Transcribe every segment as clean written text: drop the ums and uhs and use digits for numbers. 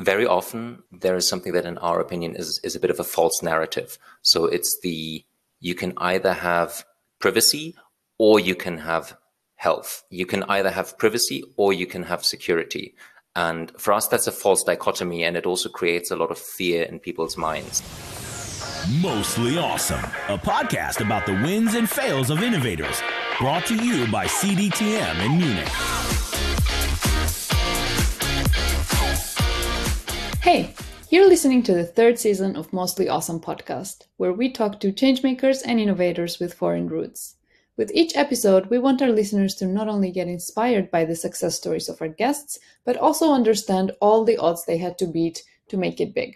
very often there is something that in our opinion is a bit of a false narrative. So it's you can either have privacy or you can have health. You can either have privacy or you can have security. And for us, that's a false dichotomy, and it also creates a lot of fear in people's minds. Mostly Awesome, a podcast about the wins and fails of innovators, brought to you by CDTM in Munich. Hey, you're listening to the third season of Mostly Awesome podcast, where we talk to changemakers and innovators with foreign roots. With each episode, we want our listeners to not only get inspired by the success stories of our guests, but also understand all the odds they had to beat to make it big.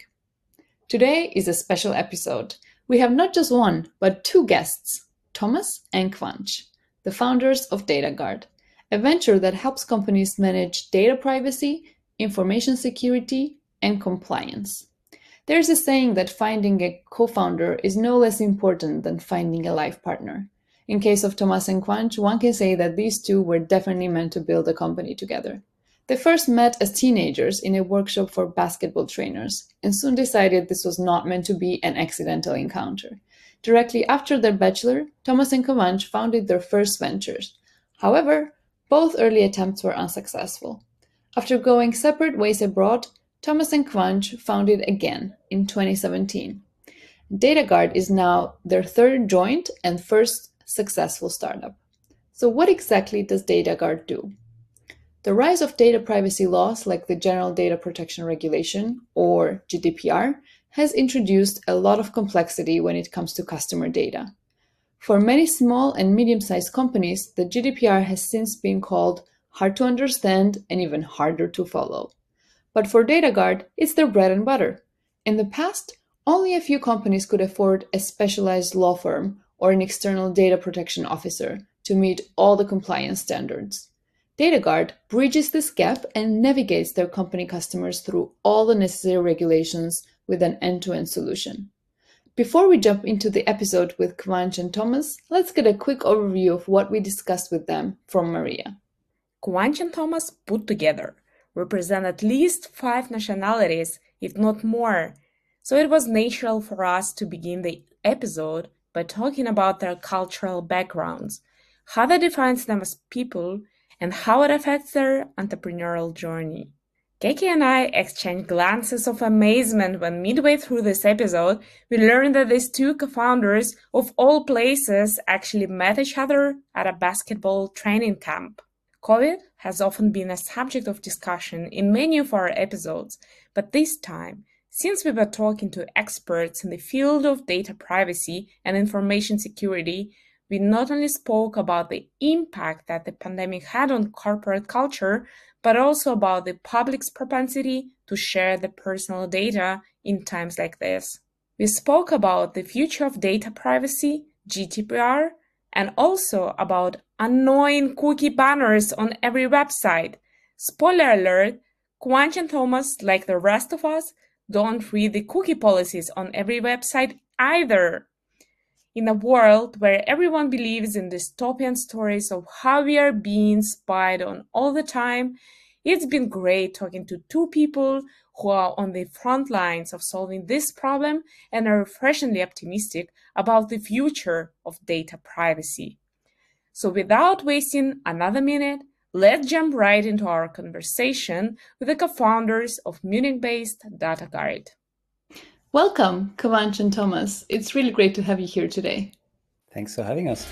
Today is a special episode. We have not just one, but two guests, Thomas and Kvanch, the founders of DataGuard, a venture that helps companies manage data privacy, information security, and compliance. There's a saying that finding a co-founder is no less important than finding a life partner. In case of Thomas and Kvanch, one can say that these two were definitely meant to build a company together. They first met as teenagers in a workshop for basketball trainers and soon decided this was not meant to be an accidental encounter. Directly after their bachelor, Thomas and Kvanch founded their first ventures. However, both early attempts were unsuccessful. After going separate ways abroad, Thomas and Kvanch founded again in 2017. DataGuard is now their third joint and first successful startup. So what exactly does DataGuard do? The rise of data privacy laws like the General Data Protection Regulation, or GDPR, has introduced a lot of complexity when it comes to customer data. For many small and medium-sized companies, the GDPR has since been called hard to understand and even harder to follow. But for DataGuard, it's their bread and butter. In the past, only a few companies could afford a specialized law firm or an external data protection officer to meet all the compliance standards. DataGuard bridges this gap and navigates their company customers through all the necessary regulations with an end-to-end solution. Before we jump into the episode with Kvanch and Thomas, let's get a quick overview of what we discussed with them from Maria. Kvanch and Thomas put together represent at least 5 nationalities, if not more. So it was natural for us to begin the episode by talking about their cultural backgrounds, how that defines them as people, and how it affects their entrepreneurial journey. Keke and I exchanged glances of amazement when midway through this episode, we learned that these two co-founders of all places actually met each other at a basketball training camp. COVID has often been a subject of discussion in many of our episodes, but this time, since we were talking to experts in the field of data privacy and information security, we not only spoke about the impact that the pandemic had on corporate culture, but also about the public's propensity to share the personal data in times like this. We spoke about the future of data privacy, GDPR, and also about annoying cookie banners on every website. Spoiler alert, Kvanch and Thomas, like the rest of us, don't read the cookie policies on every website either. In a world where everyone believes in dystopian stories of how we are being spied on all the time, it's been great talking to two people who are on the front lines of solving this problem and are refreshingly optimistic about the future of data privacy. So without wasting another minute, let's jump right into our conversation with the co-founders of Munich-based DataGuard. Welcome, Kvanch and Thomas. It's really great to have you here today. Thanks for having us.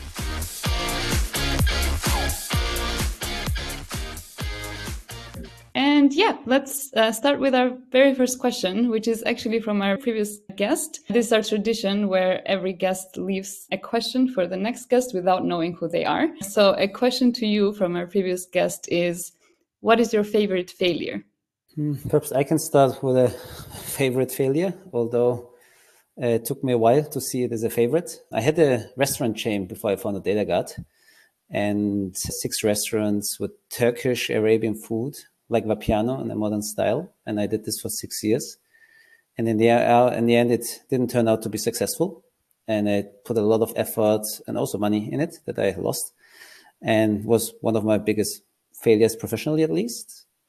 And yeah, let's start with our very first question, which is actually from our previous guest. This is our tradition where every guest leaves a question for the next guest without knowing who they are. So a question to you from our previous guest is, what is your favorite failure? Perhaps I can start with a favorite failure, although it took me a while to see it as a favorite. I had a restaurant chain before I founded DataGuard, and 6 restaurants with Turkish Arabian food, like Vapiano in a modern style. And I did this for 6 years. And in the end, it didn't turn out to be successful. And I put a lot of effort and also money in it that I lost, and was one of my biggest failures professionally, at least.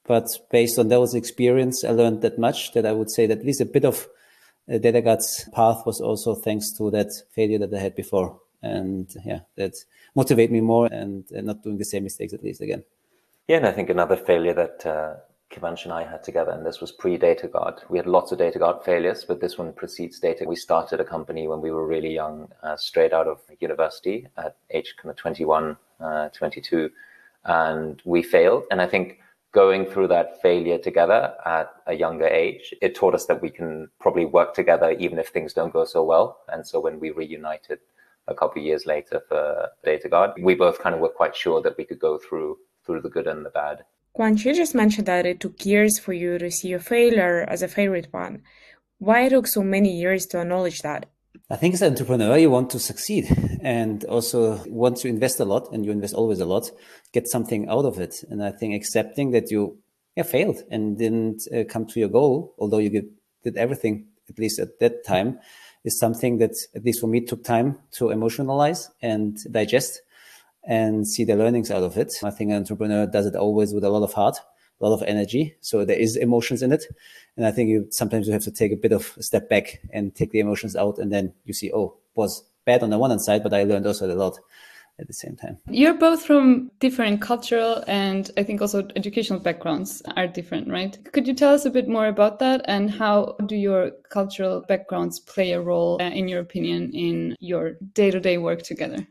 But based on those experience, I learned that much that I would say that at least a bit of DataGuard's path was also thanks to that failure that I had before. And yeah, that motivate me more and not doing the same mistakes at least again. Yeah, and I think another failure that Kivansh and I had together, and this was pre-DataGuard. We had lots of DataGuard failures, but this one precedes Data. We started a company when we were really young, straight out of university at age kind of 21, 22, and we failed. And I think going through that failure together at a younger age, it taught us that we can probably work together even if things don't go so well. And so when we reunited a couple of years later for DataGuard, we both kind of were quite sure that we could go through the good and the bad. Quanch, you just mentioned that it took years for you to see a failure as a favorite one. Why it took so many years to acknowledge that? I think as an entrepreneur, you want to succeed, and also once you invest a lot, and you invest always a lot, get something out of it. And I think accepting that you failed and didn't come to your goal, although you did everything, at least at that time, is something that, at least for me, took time to emotionalize and digest and see the learnings out of it. I think an entrepreneur does it always with a lot of heart, a lot of energy. So there is emotions in it. And I think sometimes you have to take a bit of a step back and take the emotions out. And then you see, oh, it was bad on the one hand side, but I learned also a lot at the same time. You're both from different cultural and I think also educational backgrounds are different, right? Could you tell us a bit more about that, and how do your cultural backgrounds play a role, in your opinion, in your day-to-day work together?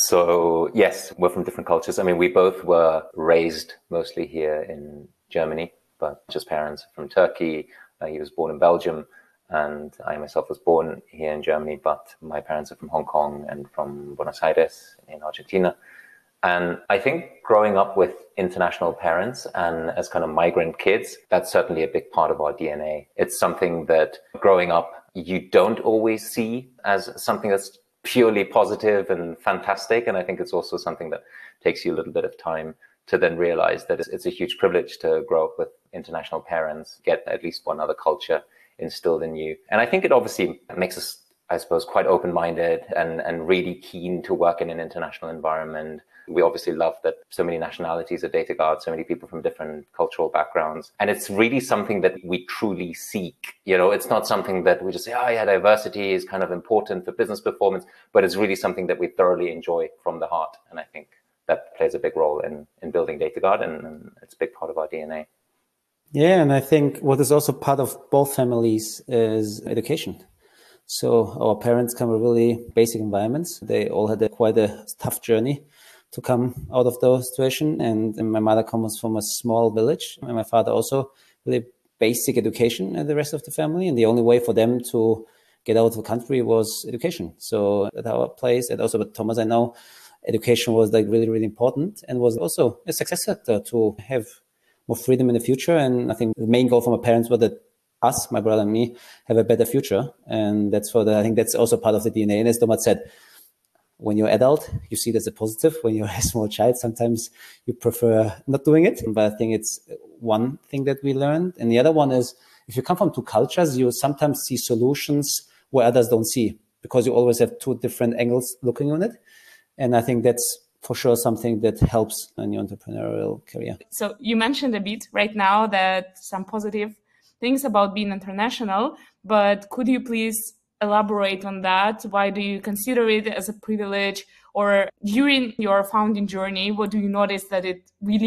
So yes, we're from different cultures. I mean, we both were raised mostly here in Germany, but just parents from Turkey. He was born in Belgium, and I myself was born here in Germany, but my parents are from Hong Kong and from Buenos Aires in Argentina. And I think growing up with international parents and as kind of migrant kids, that's certainly a big part of our DNA. It's something that growing up, you don't always see as something that's purely positive and fantastic. And I think it's also something that takes you a little bit of time to then realize that it's a huge privilege to grow up with international parents, get at least one other culture instilled in you. And I think it obviously makes us, I suppose, quite open-minded and really keen to work in an international environment. We obviously love that so many nationalities at DataGuard, so many people from different cultural backgrounds. And it's really something that we truly seek. You know, it's not something that we just say, oh yeah, diversity is kind of important for business performance, but it's really something that we thoroughly enjoy from the heart. And I think that plays a big role in building DataGuard, and it's a big part of our DNA. Yeah, and I think what is also part of both families is education. So our parents come from really basic environments. They all had quite a tough journey to come out of the situation. And my mother comes from a small village, and my father also really basic education and the rest of the family. And the only way for them to get out of the country was education. So at our place, and also with Thomas, I know education was like really, really important and was also a success factor to have more freedom in the future. And I think the main goal for my parents was that us, my brother and me, have a better future. And that's I think that's also part of the DNA. And as Thomas said, when you're adult, you see it as a positive. When you're a small child, sometimes you prefer not doing it. But I think it's one thing that we learned. And the other one is, if you come from two cultures, you sometimes see solutions where others don't see, because you always have two different angles looking on it. And I think that's for sure something that helps in your entrepreneurial career. So you mentioned a bit right now that some positive things about being international, but could you please elaborate on that? Why do you consider it as a privilege? Or during your founding journey, what do you notice that it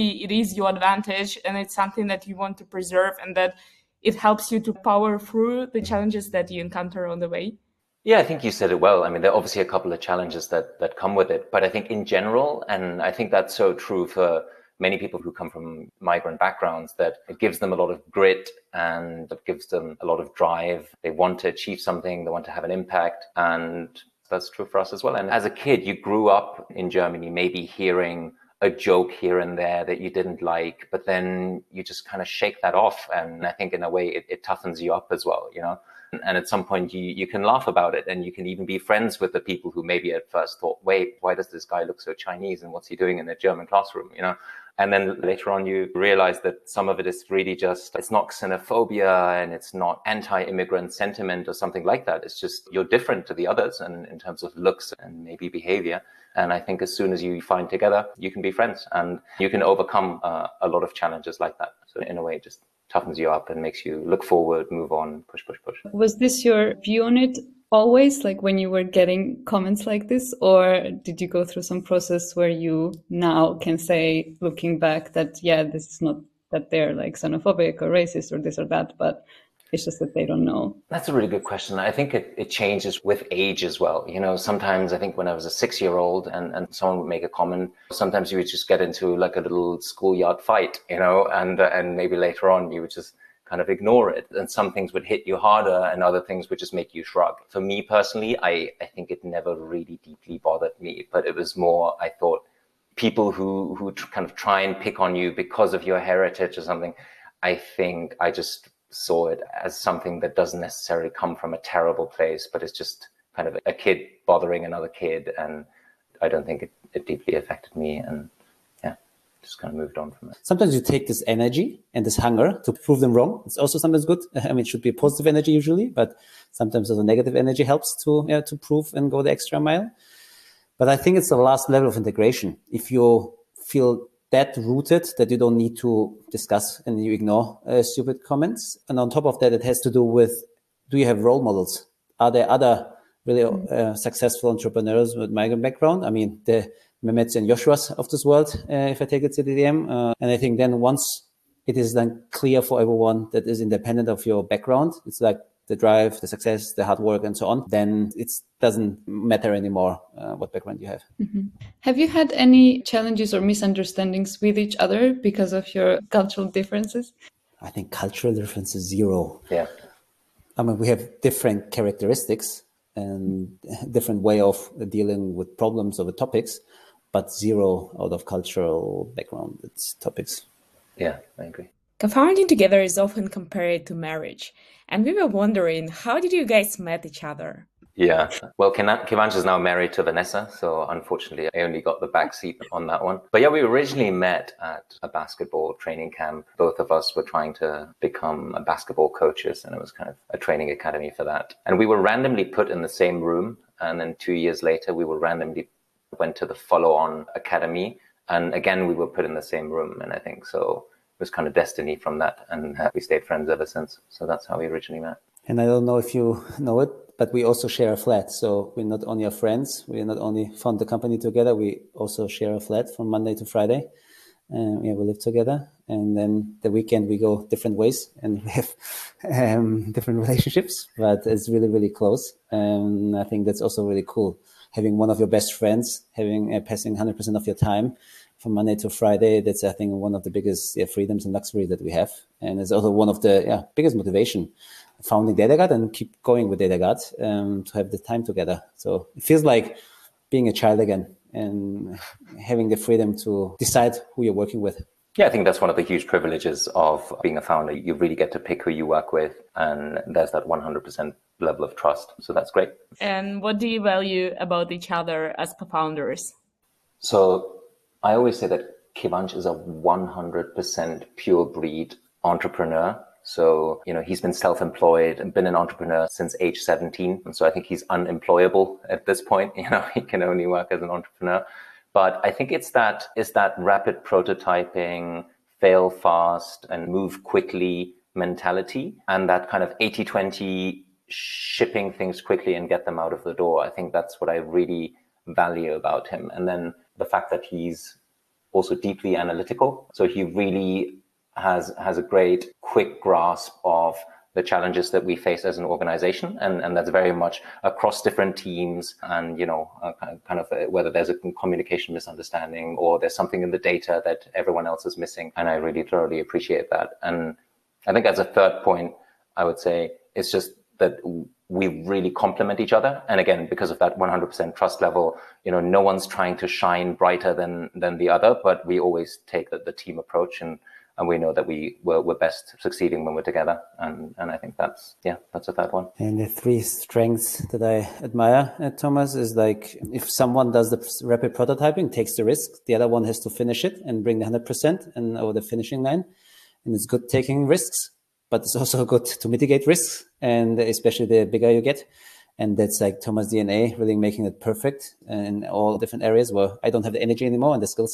is your advantage and it's something that you want to preserve and that it helps you to power through the challenges that you encounter on the way? Yeah, I think you said it well. I mean, there are obviously a couple of challenges that come with it, but I think in general, and I think that's so true for many people who come from migrant backgrounds, that it gives them a lot of grit and it gives them a lot of drive. They want to achieve something, they want to have an impact, and that's true for us as well. And as a kid, you grew up in Germany, maybe hearing a joke here and there that you didn't like, but then you just kind of shake that off. And I think in a way it toughens you up as well, you know? And at some point you can laugh about it, and you can even be friends with the people who maybe at first thought, wait, why does this guy look so Chinese and what's he doing in a German classroom, you know? And then later on you realize that some of it is really just, it's not xenophobia and it's not anti-immigrant sentiment or something like that. It's just you're different to the others, and in terms of looks and maybe behavior. And I think as soon as you find together, you can be friends and you can overcome a lot of challenges like that. So in a way, it just toughens you up and makes you look forward, move on, push, push, push. Was this your view on it always, like when you were getting comments like this, or did you go through some process where you now can say, looking back, that, yeah, this is not that they're like xenophobic or racist or this or that, but it's just that they don't know? That's a really good question. I think it changes with age as well. Sometimes I think when I was a 6-year-old and someone would make a comment, sometimes you would just get into like a little schoolyard fight, and maybe later on you would just kind of ignore it. And some things would hit you harder and other things would just make you shrug. For me personally, I think it never really deeply bothered me, but it was more, I thought, people who kind of try and pick on you because of your heritage or something. I think I just saw it as something that doesn't necessarily come from a terrible place, but it's just kind of a kid bothering another kid. And I don't think it deeply affected me. And yeah, just kind of moved on from it. Sometimes you take this energy and this hunger to prove them wrong. It's also sometimes good. I mean, it should be a positive energy usually, but sometimes also negative energy helps to prove and go the extra mile. But I think it's the last level of integration. If you feel that rooted that you don't need to discuss and you ignore stupid comments. And on top of that, it has to do with, do you have role models? Are there other really successful entrepreneurs with migrant background? I mean, the Mehmets and Joshuas of this world, if I take it to DDM. And I think then once it is then clear for everyone that is independent of your background, it's like the drive, the success, the hard work, and so on, then it doesn't matter anymore what background you have. Mm-hmm. Have you had any challenges or misunderstandings with each other because of your cultural differences? I think cultural difference is zero. Yeah. I mean, we have different characteristics and different way of dealing with problems or with topics, but zero out of cultural background. It's topics. Yeah, I agree. Co-founding together is often compared to marriage. And we were wondering, how did you guys met each other? Yeah, well, Kivanch is now married to Vanessa, so unfortunately I only got the back seat on that one. But yeah, we originally met at a basketball training camp. Both of us were trying to become basketball coaches, and it was kind of a training academy for that. And we were randomly put in the same room, and then 2 years later we were randomly went to the follow-on academy, and again we were put in the same room. And I think so it was kind of destiny from that, and we stayed friends ever since. So that's how we originally met. And I don't know if you know it, but we also share a flat. So we're not only friends, we not only found the company together, we also share a flat from Monday to Friday. We live together. And then the weekend we go different ways and we have different relationships, but it's really, really close. And I think that's also really cool. Having one of your best friends, passing 100% of your time from Monday to Friday, that's, I think, one of the biggest freedoms and luxury that we have. And it's also one of the biggest motivation founding DataGuard and keep going with DataGuard to have the time together. So it feels like being a child again and having the freedom to decide who you're working with. Yeah, I think that's one of the huge privileges of being a founder. You really get to pick who you work with, and there's that 100% level of trust. So that's great. And what do you value about each other as co-founders? So I always say that Kivanch is a 100% pure breed entrepreneur. So, he's been self-employed and been an entrepreneur since age 17. And so I think he's unemployable at this point. He can only work as an entrepreneur. But I think it's that rapid prototyping, fail fast and move quickly mentality, and that kind of 80-20 shipping things quickly and get them out of the door. I think that's what I really value about him. And then the fact that he's also deeply analytical. So he really has a great quick grasp of the challenges that we face as an organization. And that's very much across different teams and, whether there's a communication misunderstanding or there's something in the data that everyone else is missing. And I really thoroughly appreciate that. And I think as a third point, I would say it's just that we really complement each other. And again, because of that 100% trust level, no one's trying to shine brighter than the other, but we always take the team approach and we know that we're best succeeding when we're together. And I think that's a third one. And the three strengths that I admire at Thomas is like, if someone does the rapid prototyping, takes the risk, the other one has to finish it and bring the 100% and over the finishing line. And it's good taking risks, but it's also good to mitigate risks, and especially the bigger you get. And that's like Thomas' DNA, really making it perfect in all different areas where I don't have the energy anymore and the skill set.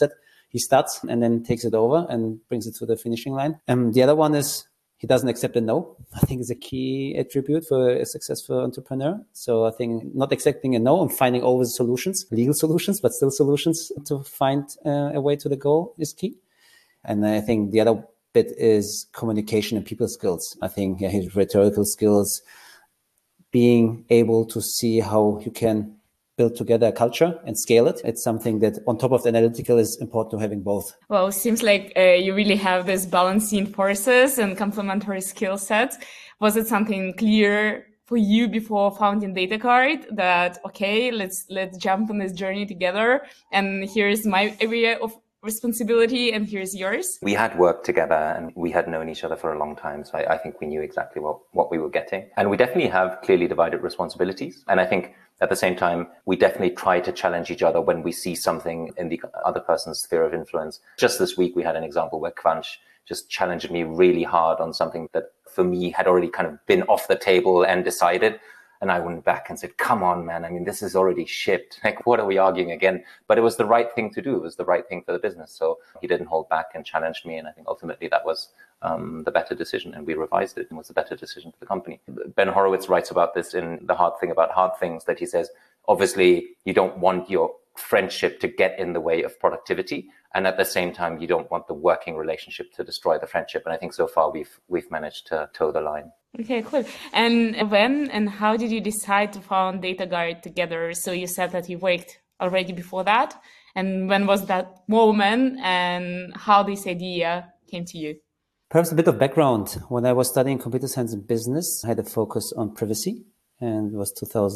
he starts and then takes it over and brings it to the finishing line. The other one is he doesn't accept a no. I think is a key attribute for a successful entrepreneur. So I think not accepting a no and finding always solutions, legal solutions, but still solutions to find a way to the goal is key. And I think the other bit is communication and people skills. I think his rhetorical skills, being able to see how you can build together a culture and scale it. It's something that on top of the analytical is important to having both. Well, it seems like you really have this balancing forces and complementary skill sets. Was it something clear for you before founding DataGuard that, okay, let's jump on this journey together, and here's my area of responsibility and here's yours? We had worked together and we had known each other for a long time. So I think we knew exactly what we were getting. And we definitely have clearly divided responsibilities. And I think at the same time, we definitely try to challenge each other when we see something in the other person's sphere of influence. Just this week, we had an example where Quanch just challenged me really hard on something that for me had already kind of been off the table and decided. And I went back and said, come on, man. I mean, this is already shipped. Like, what are we arguing again? But it was the right thing to do. It was the right thing for the business. So he didn't hold back and challenged me. And I think ultimately that was the better decision. And we revised it and was the better decision for the company. Ben Horowitz writes about this in The Hard Thing About Hard Things, that he says, obviously, you don't want your friendship to get in the way of productivity. And at the same time, you don't want the working relationship to destroy the friendship. And I think so far we've managed to toe the line. Okay, cool. And when and how did you decide to found DataGuard together? So you said that you worked already before that. And when was that moment and how this idea came to you? Perhaps a bit of background. When I was studying computer science and business, I had a focus on privacy, and it was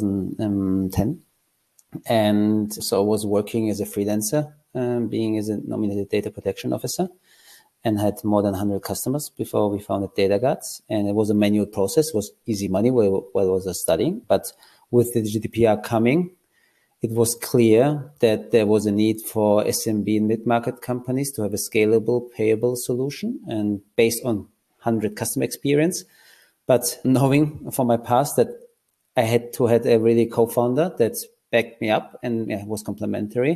2010. And so I was working as a freelancer, being as a nominated data protection officer, and had more than 100 customers before we founded DataGuard. And it was a manual process. It was easy money while I was studying. But with the GDPR coming, it was clear that there was a need for SMB and mid-market companies to have a scalable, payable solution and based on 100 customer experience. But knowing from my past that I had to have a really co-founder that backed me up and was complementary.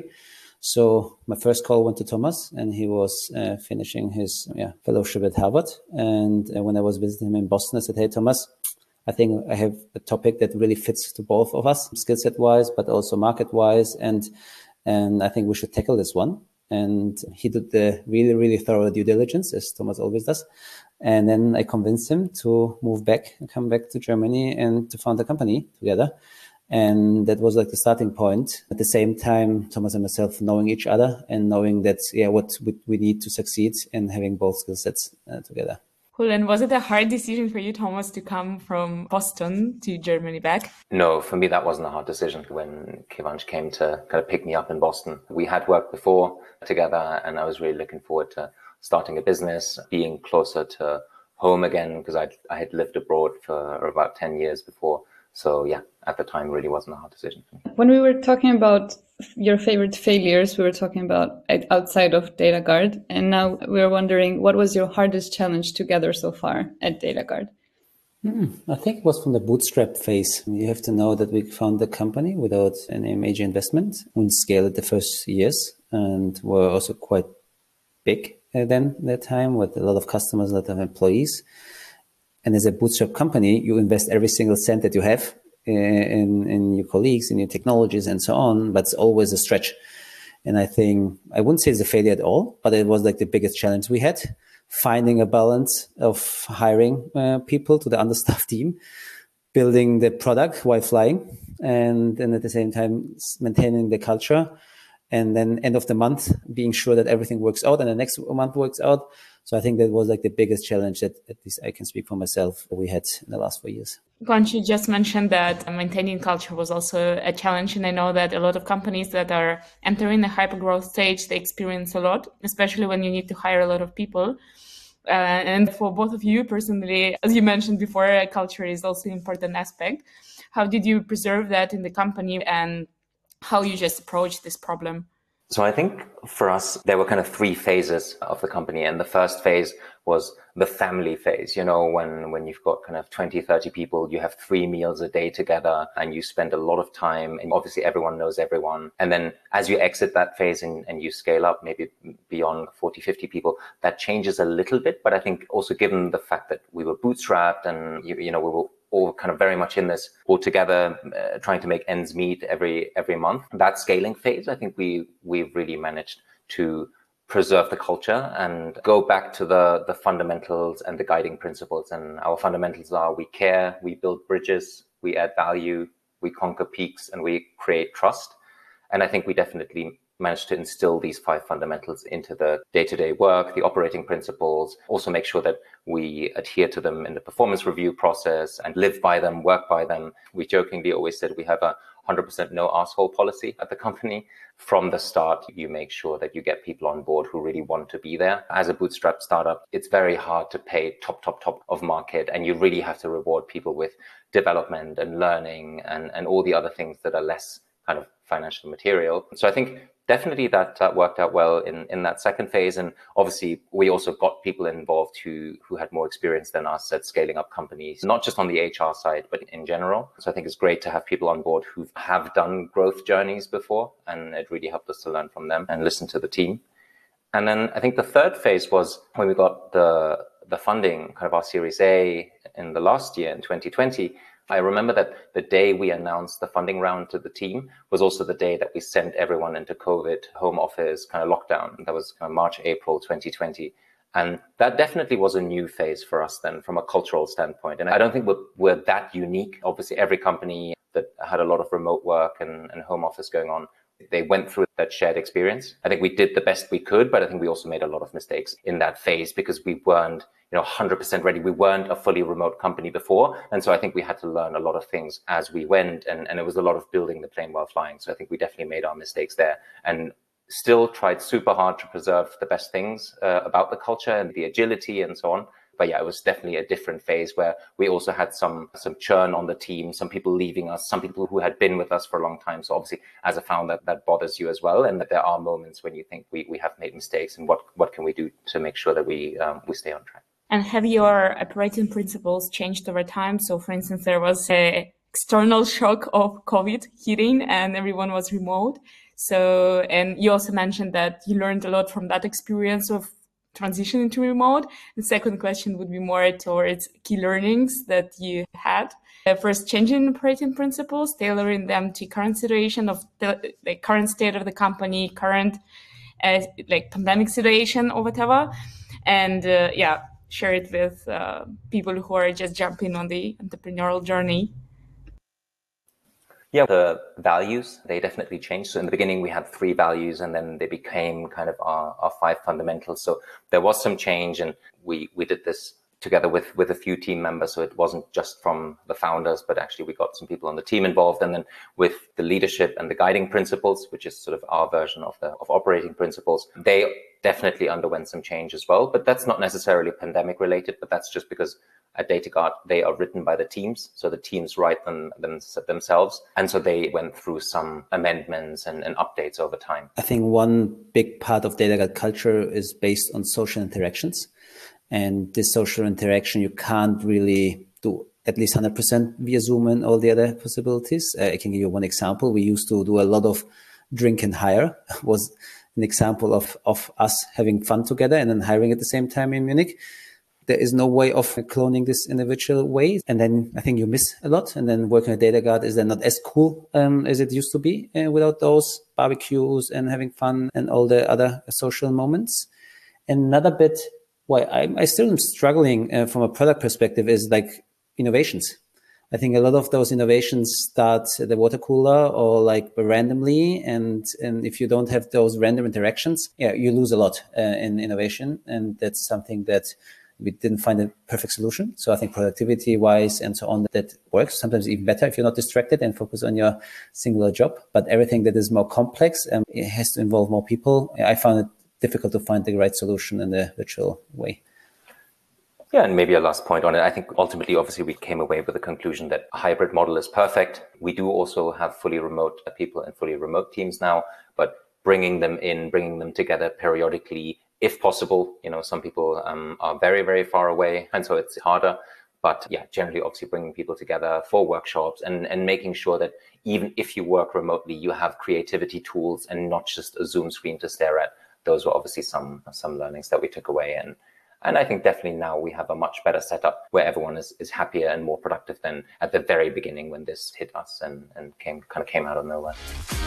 So my first call went to Thomas, and he was finishing his fellowship at Harvard. And when I was visiting him in Boston, I said, hey, Thomas, I think I have a topic that really fits to both of us, skill set wise, but also market wise. And I think we should tackle this one. And he did the really, really thorough due diligence, as Thomas always does. And then I convinced him to move back and come back to Germany and to found the company together. And that was like the starting point. At the same time, Thomas and myself knowing each other and knowing that, what we need to succeed and having both skill sets together. Cool. And was it a hard decision for you, Thomas, to come from Boston to Germany back? No, for me, that wasn't a hard decision. When Quanch came to kind of pick me up in Boston, we had worked before together, and I was really looking forward to starting a business, being closer to home again, because I had lived abroad for about 10 years before. So yeah, at the time, really wasn't a hard decision for me. When we were talking about your favorite failures, we were talking about outside of DataGuard. And now we're wondering, what was your hardest challenge together so far at DataGuard? I think it was from the bootstrap phase. You have to know that we found the company without any major investment. We scaled it the first years and were also quite big then that time with a lot of customers, a lot of employees. And as a bootstrap company, you invest every single cent that you have in your colleagues, in your technologies and so on, but it's always a stretch. And I think, I wouldn't say it's a failure at all, but it was like the biggest challenge we had, finding a balance of hiring people to the understaffed team, building the product while flying, and at the same time maintaining the culture. And then end of the month, being sure that everything works out and the next month works out. So I think that was like the biggest challenge that at least I can speak for myself we had in the last 4 years. Quanch, you just mentioned that maintaining culture was also a challenge. And I know that a lot of companies that are entering the hypergrowth stage, they experience a lot, especially when you need to hire a lot of people. And for both of you personally, as you mentioned before, culture is also an important aspect. How did you preserve that in the company and how you just approach this problem? So I think for us, there were kind of 3 phases of the company. And the first phase was the family phase, when you've got kind of 20, 30 people, you have 3 meals a day together and you spend a lot of time, and obviously everyone knows everyone. And then as you exit that phase and you scale up maybe beyond 40, 50 people, that changes a little bit. But I think also given the fact that we were bootstrapped and, we were all kind of very much in this all together, trying to make ends meet every month, that scaling phase, I think we've really managed to preserve the culture and go back to the fundamentals and the guiding principles. And our fundamentals are: we care, we build bridges, we add value, we conquer peaks, and we create trust. And I think we definitely managed to instill these 5 fundamentals into the day-to-day work, the operating principles, also make sure that we adhere to them in the performance review process and live by them, work by them. We jokingly always said we have a 100% no asshole policy at the company. From the start, you make sure that you get people on board who really want to be there. As a bootstrap startup, it's very hard to pay top of market, and you really have to reward people with development and learning and all the other things that are less kind of financial material. So I think definitely that worked out well in that second phase. And obviously, we also got people involved who had more experience than us at scaling up companies, not just on the HR side, but in general. So I think it's great to have people on board who have done growth journeys before, and it really helped us to learn from them and listen to the team. And then I think the third phase was when we got the funding, kind of our Series A in the last year in 2020. I remember that the day we announced the funding round to the team was also the day that we sent everyone into COVID home office kind of lockdown. That was kind of March, April 2020. And that definitely was a new phase for us then from a cultural standpoint. And I don't think we're that unique. Obviously, every company that had a lot of remote work and home office going on, they went through that shared experience. I think we did the best we could, but I think we also made a lot of mistakes in that phase because we weren't 100% ready. We weren't a fully remote company before. And so I think we had to learn a lot of things as we went. And it was a lot of building the plane while flying. So I think we definitely made our mistakes there and still tried super hard to preserve the best things about the culture and the agility and so on. But yeah, it was definitely a different phase where we also had some churn on the team, some people leaving us, some people who had been with us for a long time. So obviously, as a founder, that bothers you as well. And that there are moments when you think we have made mistakes and what can we do to make sure that we stay on track. And have your operating principles changed over time? So for instance, there was an external shock of COVID hitting and everyone was remote. So, and you also mentioned that you learned a lot from that experience of transitioning to remote. The second question would be more towards key learnings that you had. First, changing operating principles, tailoring them to current situation of the current state of the company, current pandemic situation or whatever. And share it with people who are just jumping on the entrepreneurial journey. Yeah, the values, they definitely changed. So in the beginning, we had 3 values, and then they became kind of our 5 fundamentals. So there was some change, and we did this together with a few team members. So it wasn't just from the founders, but actually we got some people on the team involved. And then with the leadership and the guiding principles, which is sort of our version of operating principles, they definitely underwent some change as well. But that's not necessarily pandemic related, but that's just because at DataGuard, they are written by the teams. So the teams write them themselves. And so they went through some amendments and updates over time. I think one big part of DataGuard culture is based on social interactions. And this social interaction, you can't really do at least 100% via Zoom and all the other possibilities. I can give you one example. We used to do a lot of drink and hire, was an example of us having fun together and then hiring at the same time in Munich. There is no way of cloning this individual way. And then I think you miss a lot. And then working at DataGuard is then not as cool as it used to be without those barbecues and having fun and all the other social moments. Another bit why I still am struggling from a product perspective is like innovations. I think a lot of those innovations start at the water cooler or like randomly. And if you don't have those random interactions, you lose a lot in innovation. And that's something that we didn't find a perfect solution. So I think productivity wise and so on, that works sometimes even better if you're not distracted and focus on your singular job. But everything that is more complex, it has to involve more people. I found it difficult to find the right solution in the virtual way. Yeah, and maybe a last point on it. I think ultimately, obviously, we came away with the conclusion that a hybrid model is perfect. We do also have fully remote people and fully remote teams now, but bringing them together periodically if possible. Some people are very, very far away, and so it's harder. But yeah, generally, obviously bringing people together for workshops and making sure that even if you work remotely, you have creativity tools and not just a Zoom screen to stare at. Those were obviously some learnings that we took away. And I think definitely now we have a much better setup where everyone is happier and more productive than at the very beginning when this hit us and came out of nowhere.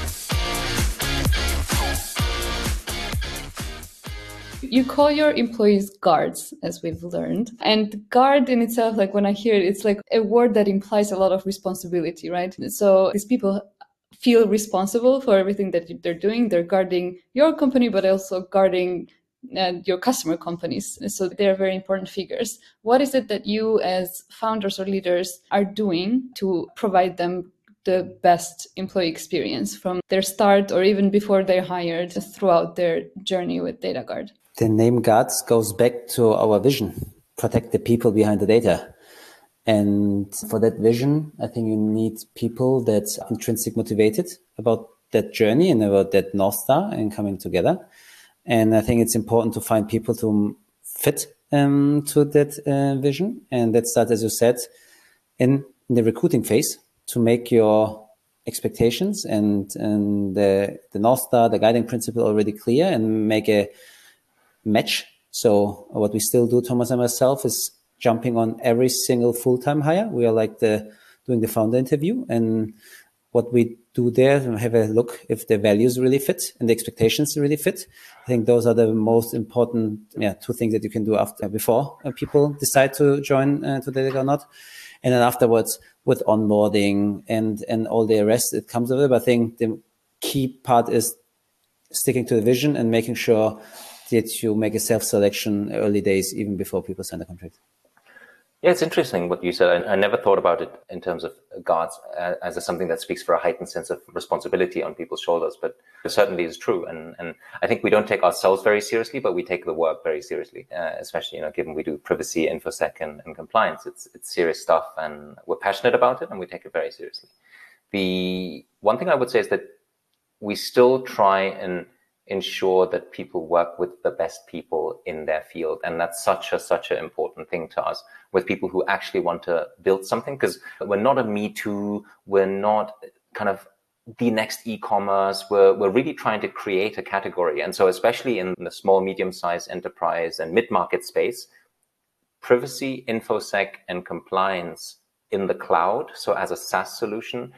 You call your employees guards, as we've learned. And guard in itself, like when I hear it, it's like a word that implies a lot of responsibility, right? So these people feel responsible for everything that they're doing. They're guarding your company, but also guarding your customer companies. So they're very important figures. What is it that you as founders or leaders are doing to provide them the best employee experience from their start or even before they're hired throughout their journey with DataGuard? The name guards goes back to our vision, protect the people behind the data. And for that vision, I think you need people that are intrinsically motivated about that journey and about that North Star and coming together. And I think it's important to find people to fit to that vision. And that starts, as you said, in the recruiting phase to make your expectations and the North Star, the guiding principle already clear and make a match. So what we still do, Thomas and myself, is jumping on every single full-time hire. We are like doing the founder interview, and what we do there, have a look if the values really fit and the expectations really fit. I think those are the most important two things that you can do before people decide to join to DataGuard or not. And then afterwards with onboarding and all the rest that comes with it. But I think the key part is sticking to the vision and making sure that you make a self-selection early days, even before people sign the contract. Yeah, it's interesting what you said. I never thought about it in terms of guards as something that speaks for a heightened sense of responsibility on people's shoulders, but it certainly is true. And I think we don't take ourselves very seriously, but we take the work very seriously, especially, given we do privacy, InfoSec, and compliance. It's serious stuff, and we're passionate about it, and we take it very seriously. The one thing I would say is that we still try and ensure that people work with the best people in their field. And that's such an important thing to us, with people who actually want to build something, because we're not a Me Too, we're not kind of the next e-commerce, we're really trying to create a category. And so especially in the small, medium-sized enterprise and mid-market space, privacy, InfoSec, and compliance in the cloud, so as a SaaS solution,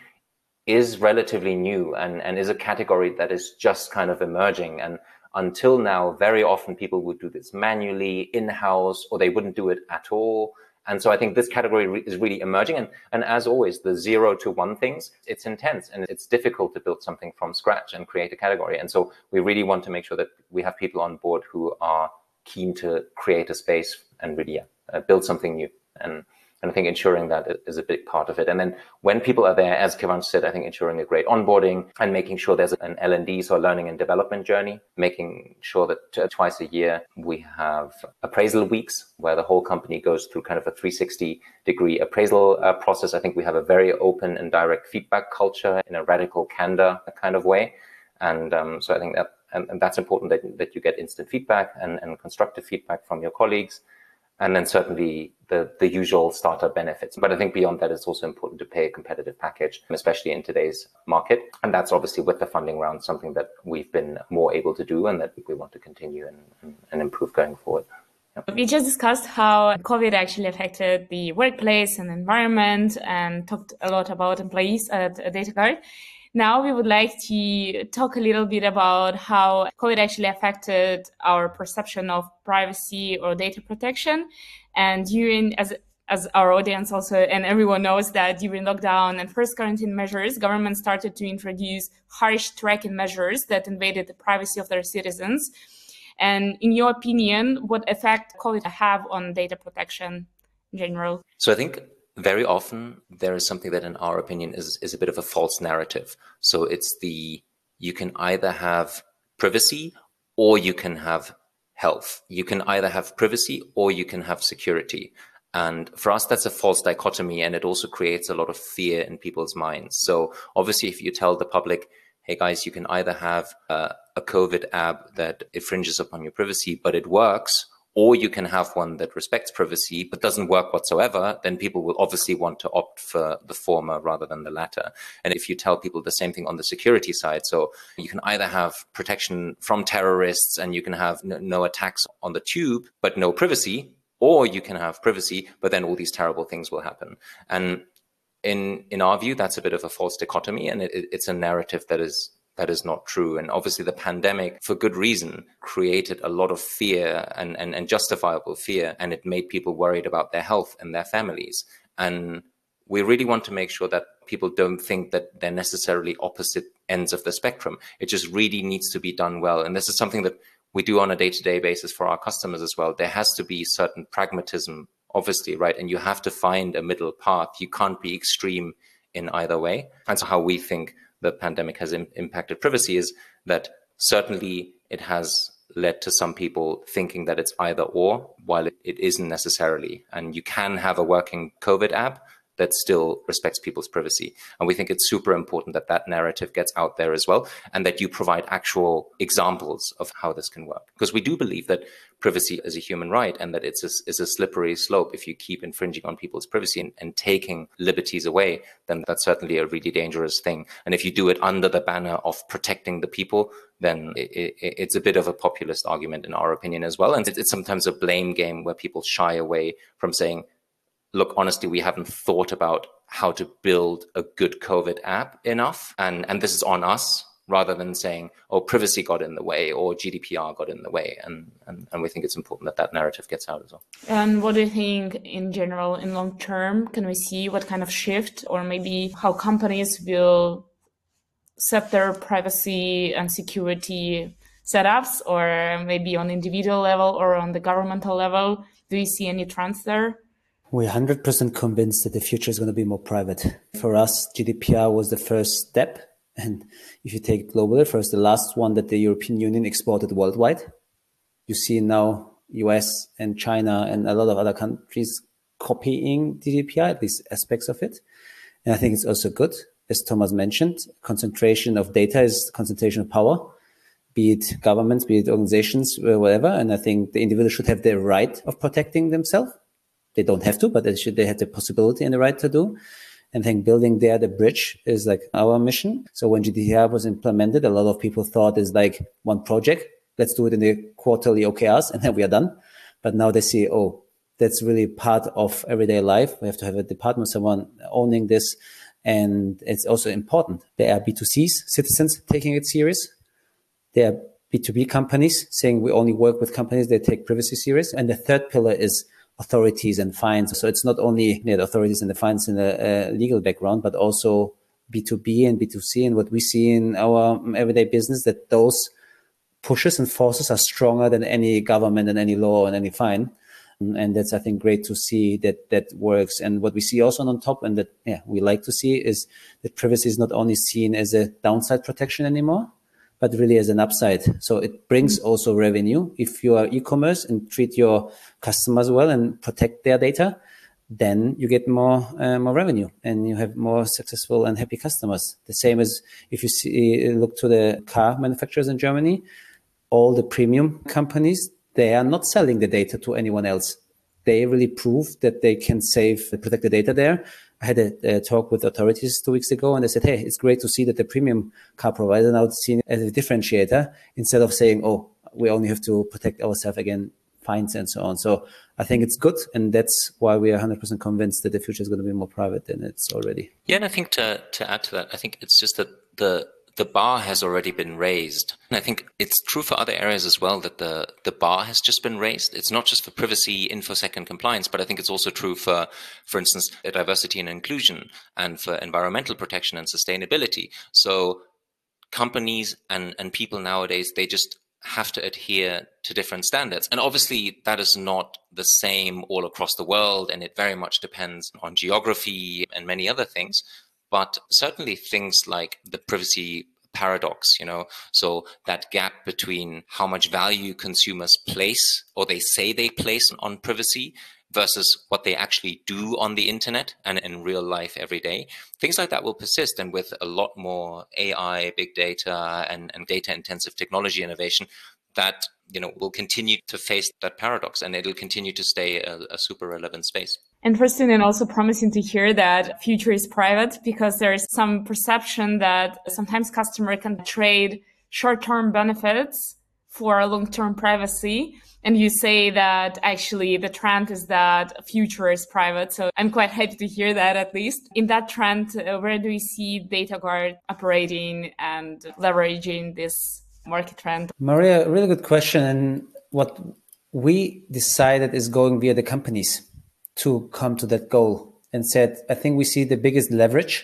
is relatively new and is a category that is just kind of emerging. And until now, very often people would do this manually, in-house, or they wouldn't do it at all. And so I think this category is really emerging. And as always, the 0 to 1 things, it's intense and it's difficult to build something from scratch and create a category. And so we really want to make sure that we have people on board who are keen to create a space and really build something new. And I think ensuring that is a big part of it. And then when people are there, as Keyvansh said, I think ensuring a great onboarding and making sure there's an L&D, so a learning and development journey, making sure that twice a year we have appraisal weeks where the whole company goes through kind of a 360-degree appraisal process. I think we have a very open and direct feedback culture in a radical candor kind of way. And so I think that and that's important that you get instant feedback and constructive feedback from your colleagues. And then certainly the usual startup benefits. But I think beyond that, it's also important to pay a competitive package, especially in today's market. And that's obviously with the funding round, something that we've been more able to do and that we want to continue and improve going forward. Yep. We just discussed how COVID actually affected the workplace and environment and talked a lot about employees at DataGuard. Now we would like to talk a little bit about how COVID actually affected our perception of privacy or data protection. And during, as our audience also, and everyone knows that during lockdown and first quarantine measures, government started to introduce harsh tracking measures that invaded the privacy of their citizens. And in your opinion, what effect COVID have on data protection in general? So I think very often there is something that in our opinion is a bit of a false narrative. So it's you can either have privacy or you can have health. You can either have privacy or you can have security. And for us, that's a false dichotomy. And it also creates a lot of fear in people's minds. So obviously, if you tell the public, hey guys, you can either have a a COVID app that infringes upon your privacy, but it works, or you can have one that respects privacy but doesn't work whatsoever, then people will obviously want to opt for the former rather than the latter. And if you tell people the same thing on the security side, so you can either have protection from terrorists and you can have no attacks on the tube, but no privacy, or you can have privacy, but then all these terrible things will happen. And in our view, that's a bit of a false dichotomy, and it's a narrative that is not true. And obviously the pandemic, for good reason, created a lot of fear and justifiable fear, and it made people worried about their health and their families. And we really want to make sure that people don't think that they're necessarily opposite ends of the spectrum. It just really needs to be done well. And this is something that we do on a day-to-day basis for our customers as well. There has to be certain pragmatism, obviously, right? And you have to find a middle path. You can't be extreme in either way. And so how we think the pandemic has impacted privacy is that certainly it has led to some people thinking that it's either or, while it isn't necessarily. And you can have a working COVID app that still respects people's privacy. And we think it's super important that that narrative gets out there as well, and that you provide actual examples of how this can work. Because we do believe that privacy is a human right, and that it's a slippery slope. If you keep infringing on people's privacy and taking liberties away, then that's certainly a really dangerous thing. And if you do it under the banner of protecting the people, then it's a bit of a populist argument in our opinion as well. And it's sometimes a blame game where people shy away from saying, look, honestly, we haven't thought about how to build a good COVID app enough. And this is on us, rather than saying, oh, privacy got in the way or GDPR got in the way. And we think it's important that that narrative gets out as well. And what do you think in general, in long term, can we see what kind of shift, or maybe how companies will set their privacy and security setups, or maybe on individual level or on the governmental level? Do you see any trends there? We're 100% convinced that the future is going to be more private. For us, GDPR was the first step. And if you take it globally, first, the last one that the European Union exported worldwide. You see now US and China and a lot of other countries copying GDPR, at least aspects of it. And I think it's also good. As Thomas mentioned, concentration of data is concentration of power, be it governments, be it organizations, whatever. And I think the individual should have the right of protecting themselves. They don't have to, but they have the possibility and the right to do. And I think building there the bridge is like our mission. So when GDPR was implemented, a lot of people thought it's like one project. Let's do it in the quarterly OKRs and then we are done. But now they see, oh, that's really part of everyday life. We have to have a department, someone owning this. And it's also important. There are B2Cs, citizens taking it serious. There are B2B companies saying we only work with companies that take privacy serious. And the third pillar is authorities and fines. So it's not only the authorities and the fines in the legal background, but also B2B and B2C. And what we see in our everyday business, that those pushes and forces are stronger than any government and any law and any fine. And that's, I think, great to see that works. And what we see also on top, and that we like to see, is that privacy is not only seen as a downside protection anymore, but really as an upside. So it brings also revenue. If you are e-commerce and treat your customers well and protect their data, then you get more revenue and you have more successful and happy customers. The same as if you look to the car manufacturers in Germany, all the premium companies, they are not selling the data to anyone else. They really prove that they can protect the data there. I had a talk with authorities 2 weeks ago, and they said, hey, it's great to see that the premium car provider now is seen as a differentiator instead of saying, oh, we only have to protect ourselves against fines and so on. So I think it's good. And that's why we are 100% convinced that the future is going to be more private than it's already. Yeah, and I think to add to that, I think it's just that the bar has already been raised. And I think it's true for other areas as well, that the bar has just been raised. It's not just for privacy, InfoSec, and compliance, but I think it's also true for instance, diversity and inclusion, and for environmental protection and sustainability. So companies and people nowadays, they just have to adhere to different standards. And obviously that is not the same all across the world, and it very much depends on geography and many other things. But certainly things like the privacy paradox, so that gap between how much value consumers place, or they say they place, on privacy, versus what they actually do on the internet and in real life every day. Things like that will persist. And with a lot more AI, big data, and data intensive technology innovation, that will continue to face that paradox, and it'll continue to stay a super relevant space. Interesting and also promising to hear that future is private, because there is some perception that sometimes customer can trade short-term benefits for long-term privacy. And you say that actually the trend is that future is private. So I'm quite happy to hear that, at least. In that trend, where do you see DataGuard operating and leveraging this market trend? Maria, really good question. And what we decided is going via the companies to come to that goal, and said, I think we see the biggest leverage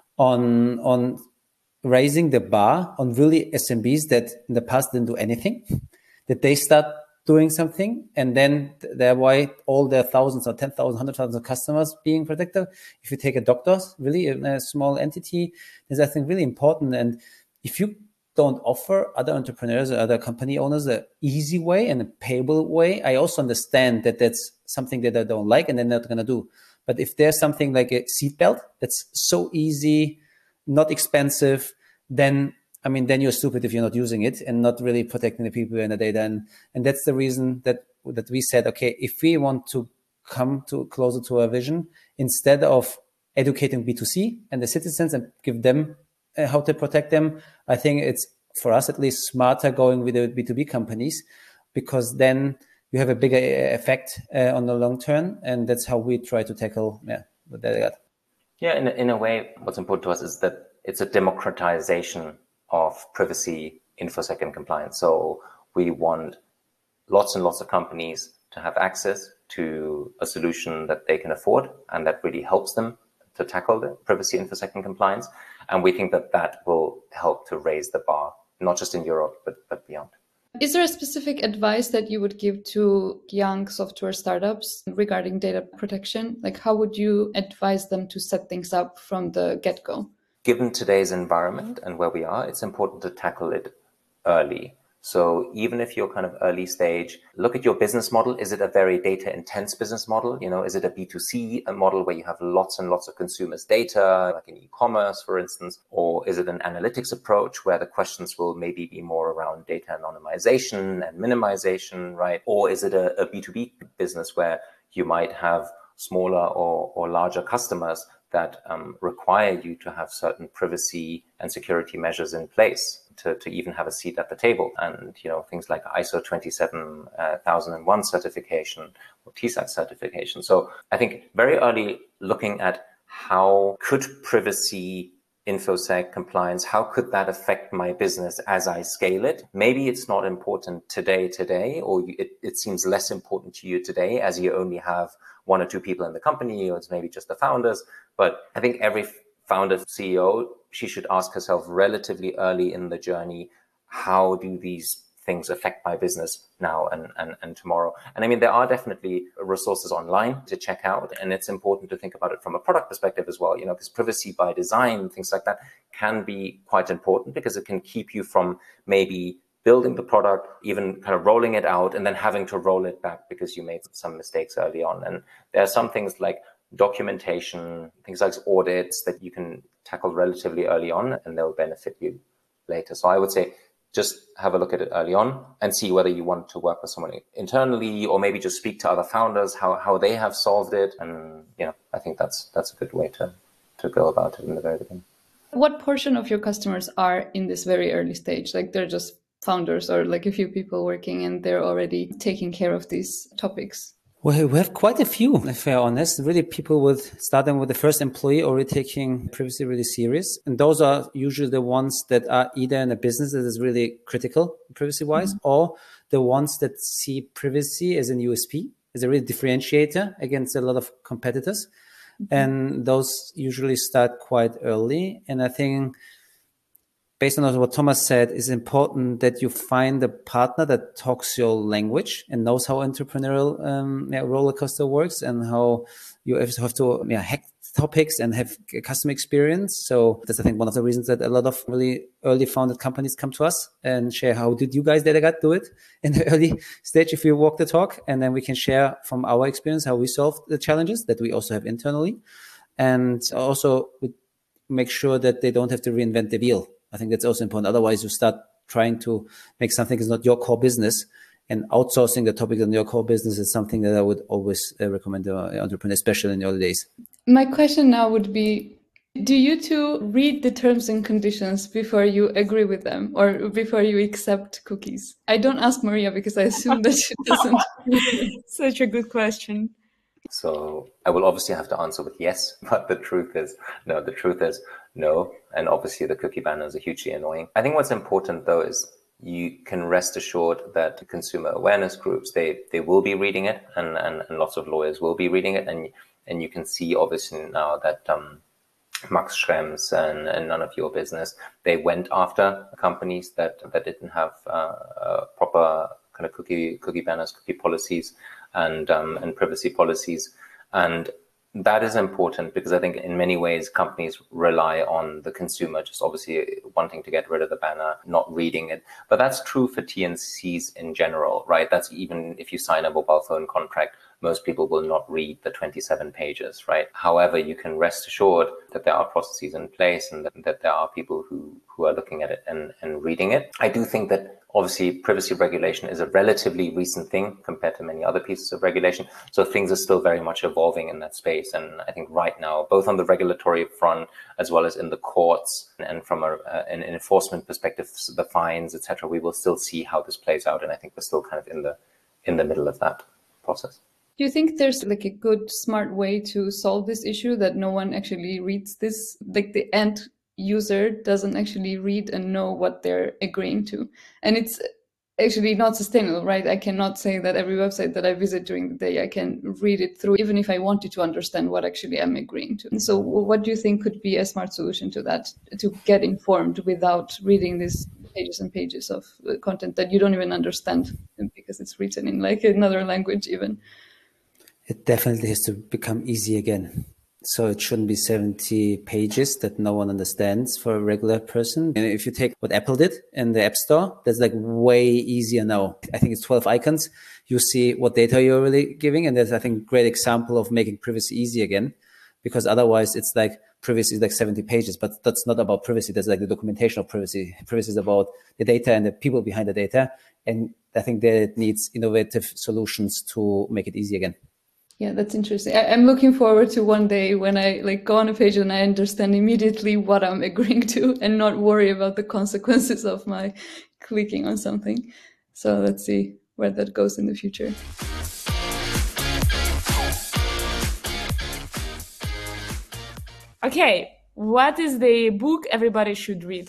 on raising the bar on really SMBs that in the past didn't do anything, that they start doing something, and then thereby all their thousands or 10,000, 100,000 customers being protected. If you take a doctor, really a small entity, is I think really important. And if you don't offer other entrepreneurs or other company owners an easy way and a payable way, I also understand that that's something that they don't like and they're not going to do. But if there's something like a seatbelt that's so easy, not expensive, then you're stupid if you're not using it and not really protecting the people and the data. And that's the reason that we said, okay, if we want to come to closer to our vision, instead of educating B2C and the citizens and give them how to protect them, I think it's, for us at least, smarter going with the B2B companies, because then you have a bigger effect on the long term. And that's how we try to tackle the data. Yeah, in a way, what's important to us is that it's a democratization of privacy, InfoSec, and compliance. So we want lots and lots of companies to have access to a solution that they can afford and that really helps them to tackle the privacy, InfoSec, and compliance. And we think that will help to raise the bar, not just in Europe, but beyond. Is there a specific advice that you would give to young software startups regarding data protection? Like, how would you advise them to set things up from the get-go? Given today's environment and where we are, it's important to tackle it early. So even if you're kind of early stage, look at your business model. Is it a very data intense business model? Is it a B2C model where you have lots and lots of consumers' data, like in e-commerce, for instance? Or is it an analytics approach where the questions will maybe be more around data anonymization and minimization, right? Or is it a B2B business where you might have smaller or larger customers that require you to have certain privacy and security measures in place to even have a seat at the table? And, things like ISO 27001 certification or TSAT certification. So I think very early looking at how could privacy, InfoSec, compliance, how could that affect my business as I scale it? Maybe it's not important today, or it seems less important to you today as you only have one or two people in the company, or it's maybe just the founders. But I think every founder, CEO, she should ask herself relatively early in the journey, how do these things affect my business now and tomorrow? And there are definitely resources online to check out, and it's important to think about it from a product perspective as well, because privacy by design, things like that can be quite important, because it can keep you from maybe building the product, even kind of rolling it out, and then having to roll it back because you made some mistakes early on. And there are some things like documentation, things like audits that you can tackle relatively early on, and they'll benefit you later. So I would say just have a look at it early on and see whether you want to work with someone internally, or maybe just speak to other founders, how they have solved it. And, I think that's a good way to go about it in the very beginning. What portion of your customers are in this very early stage? Like, they're just founders, or like a few people working and they're already taking care of these topics? Well, we have quite a few, if we're honest. Really, people starting with the first employee already taking privacy really serious. And those are usually the ones that are either in a business that is really critical privacy-wise, or the ones that see privacy as a USP, as a real differentiator against a lot of competitors. And those usually start quite early. And I think, based on what Thomas said, it's important that you find a partner that talks your language and knows how entrepreneurial roller coaster works, and how you have to hack topics and have a customer experience. So that's, I think, one of the reasons that a lot of really early founded companies come to us and share, how did you guys DataGuard do it in the early stage if you walk the talk? And then we can share from our experience how we solved the challenges that we also have internally. And also we make sure that they don't have to reinvent the wheel. I think that's also important. Otherwise, you start trying to make something that's not your core business, and outsourcing the topic on your core business is something that I would always recommend to entrepreneurs, especially in the early days. My question now would be, do you two read the terms and conditions before you agree with them or before you accept cookies? I don't ask Maria because I assume that she doesn't. Such a good question. So I will obviously have to answer with yes, but the truth is no. And obviously the cookie banners are hugely annoying. I think what's important though is you can rest assured that consumer awareness groups, they will be reading it, and lots of lawyers will be reading it. And you can see obviously now that Max Schrems and None of Your Business, they went after companies that didn't have proper kind of cookie banners, cookie policies, and privacy policies. And that is important because I think in many ways companies rely on the consumer just obviously wanting to get rid of the banner, not reading it. But that's true for TNCs in general, right? That's even if you sign a mobile phone contract, most people will not read the 27 pages, right? However, you can rest assured that there are processes in place and that there are people who are looking at it and reading it. I do think that obviously privacy regulation is a relatively recent thing compared to many other pieces of regulation. So things are still very much evolving in that space. And I think right now, both on the regulatory front, as well as in the courts and from an enforcement perspective, the fines, etc., we will still see how this plays out. And I think we're still kind of in the middle of that process. Do you think there's like a good, smart way to solve this issue that no one actually reads this, like the end user doesn't actually read and know what they're agreeing to? And it's actually not sustainable, right? I cannot say that every website that I visit during the day, I can read it through, even if I wanted to understand what actually I'm agreeing to. And so what do you think could be a smart solution to that, to get informed without reading these pages and pages of content that you don't even understand because it's written in like another language even? It definitely has to become easy again. So it shouldn't be 70 pages that no one understands for a regular person. And if you take what Apple did in the App Store, that's like way easier now. I think it's 12 icons. You see what data you're really giving. And that's, I think, a great example of making privacy easy again, because otherwise it's like privacy is like 70 pages, but that's not about privacy. That's like the documentation of privacy. Privacy is about the data and the people behind the data. And I think that it needs innovative solutions to make it easy again. Yeah, that's interesting. I'm looking forward to one day when I like go on a page and I understand immediately what I'm agreeing to and not worry about the consequences of my clicking on something. So let's see where that goes in the future. Okay, what is the book everybody should read?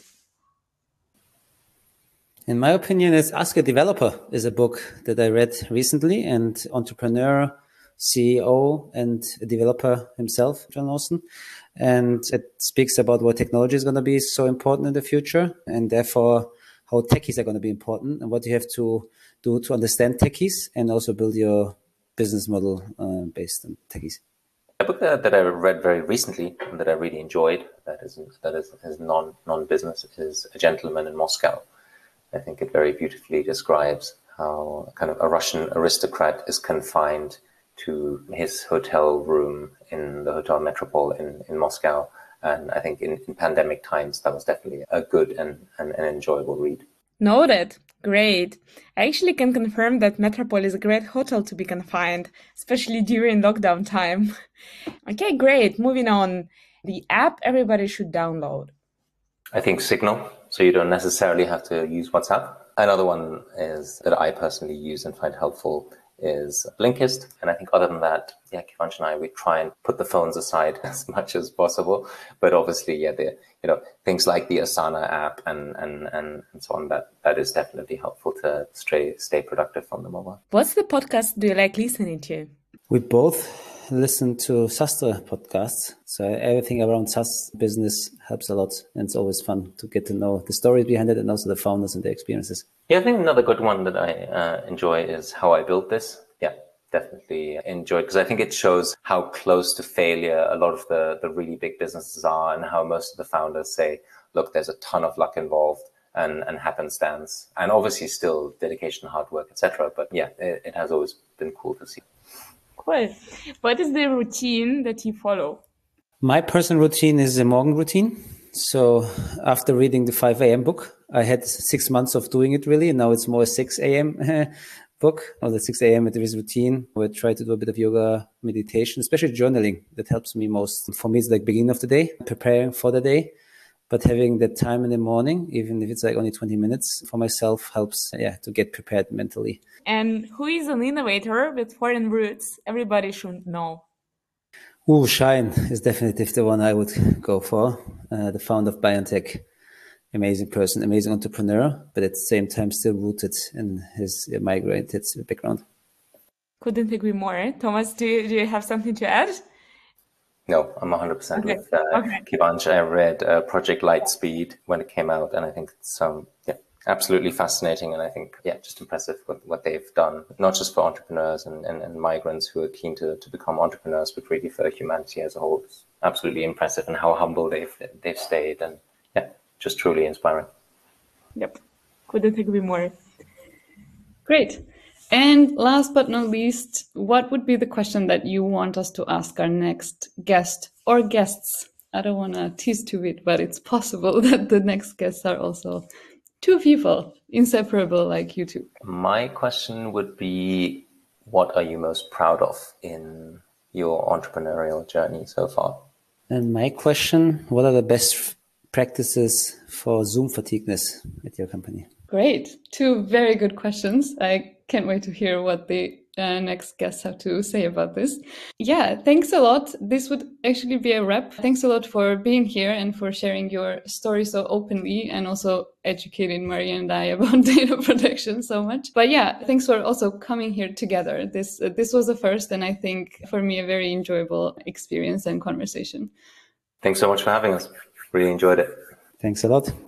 In my opinion, it's Ask a Developer is a book that I read recently, and entrepreneur, CEO and a developer himself, John Lawson. And it speaks about what technology is going to be so important in the future, and therefore how techies are going to be important and what you have to do to understand techies and also build your business model based on techies. A book that I read very recently and that I really enjoyed, that is non-business, is A Gentleman in Moscow. I think it very beautifully describes how kind of a Russian aristocrat is confined to his hotel room in the Hotel Metropole in Moscow. And I think in pandemic times, that was definitely a good and an enjoyable read. Noted. Great. I actually can confirm that Metropole is a great hotel to be confined, especially during lockdown time. Okay, great. Moving on. The app everybody should download. I think Signal, so you don't necessarily have to use WhatsApp. Another one is that I personally use and find helpful is Blinkist. And I think other than that, Kivanch and I, we try and put the phones aside as much as possible. But obviously, things like the Asana app and so on, that is definitely helpful to stay productive from the mobile. What's the podcast do you like listening to? We both listen to Sastre podcasts. So everything around SaaS business helps a lot. And it's always fun to get to know the stories behind it and also the founders and their experiences. Yeah, I think another good one that I enjoy is How I Built This. Yeah, definitely enjoyed, because I think it shows how close to failure a lot of the really big businesses are, and how most of the founders say, look, there's a ton of luck involved and happenstance, and obviously still dedication, hard work, etc. But yeah, it has always been cool to see. Cool. What is the routine that you follow? My personal routine is a morning routine. So after reading the 5 a.m. book, I had 6 months of doing it really, and now it's more 6 a.m. book, or the 6 a.m. it is routine. I try to do a bit of yoga, meditation, especially journaling. That helps me most. For me, it's like beginning of the day, preparing for the day. But having that time in the morning, even if it's like only 20 minutes for myself, helps to get prepared mentally. And who is an innovator with foreign roots everybody should know? Shine is definitely the one I would go for. The founder of BioNTech. Amazing person, amazing entrepreneur, but at the same time still rooted in his migrated background. Couldn't agree more. Thomas, do you have something to add? No, I'm 100% with Kivanch. I read Project Lightspeed when it came out, and I think it's absolutely fascinating. And I think, just impressive what they've done, not just for entrepreneurs and migrants who are keen to become entrepreneurs, but really for humanity as a whole. It's absolutely impressive, and how humble they've stayed, and just truly inspiring. Yep, couldn't agree more. Great. And last but not least, what would be the question that you want us to ask our next guest or guests? I don't want to tease too bit, but it's possible that the next guests are also two people, inseparable like you two. My question would be, what are you most proud of in your entrepreneurial journey so far? And my question, what are the best practices for Zoom fatigueness at your company? Great. Two very good questions. I can't wait to hear what the next guests have to say about this. Yeah, thanks a lot. This would actually be a wrap. Thanks a lot for being here and for sharing your story so openly, and also educating Maria and I about data protection so much. But yeah, thanks for also coming here together. This was the first, and I think for me a very enjoyable experience and conversation. Thanks so much for having us. Really enjoyed it. Thanks a lot.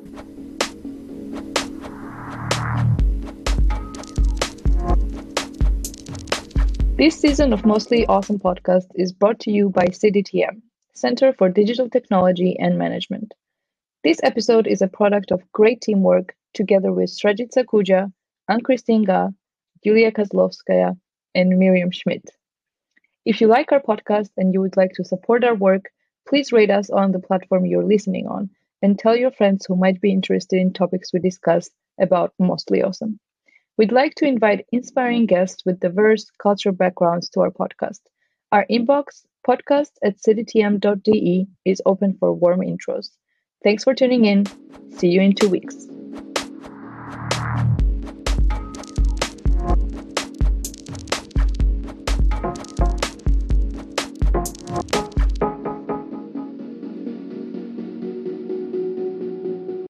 This season of Mostly Awesome Podcast is brought to you by CDTM, Center for Digital Technology and Management. This episode is a product of great teamwork together with Srajit Sakuja, Ann-Christine Ga, Yulia Kozlovskaya, and Miriam Schmidt. If you like our podcast and you would like to support our work, please rate us on the platform you're listening on, and tell your friends who might be interested in topics we discuss about Mostly Awesome. We'd like to invite inspiring guests with diverse cultural backgrounds to our podcast. Our inbox, podcast@cdtm.de, is open for warm intros. Thanks for tuning in. See you in 2 weeks.